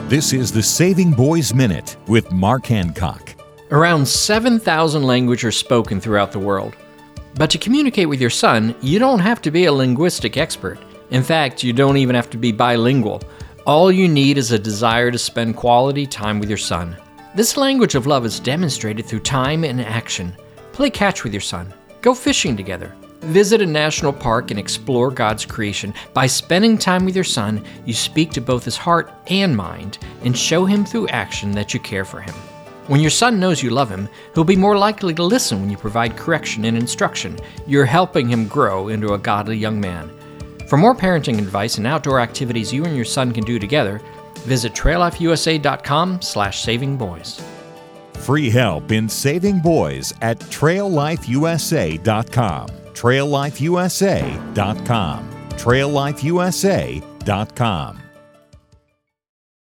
This is the Saving Boys Minute with Mark Hancock. Around 7,000 languages are spoken throughout the world. But to communicate with your son, you don't have to be a linguistic expert. In fact, you don't even have to be bilingual. All you need is a desire to spend quality time with your son. This language of love is demonstrated through time and action. Play catch with your son. Go fishing together. Visit a national park and explore God's creation. By spending time with your son, you speak to both his heart and mind and show him through action that you care for him. When your son knows you love him, he'll be more likely to listen when you provide correction and instruction. You're helping him grow into a godly young man. For more parenting advice and outdoor activities you and your son can do together, visit traillifeusa.com/savingboys. Free help in saving boys at traillifeusa.com. traillifeusa.com. traillifeusa.com.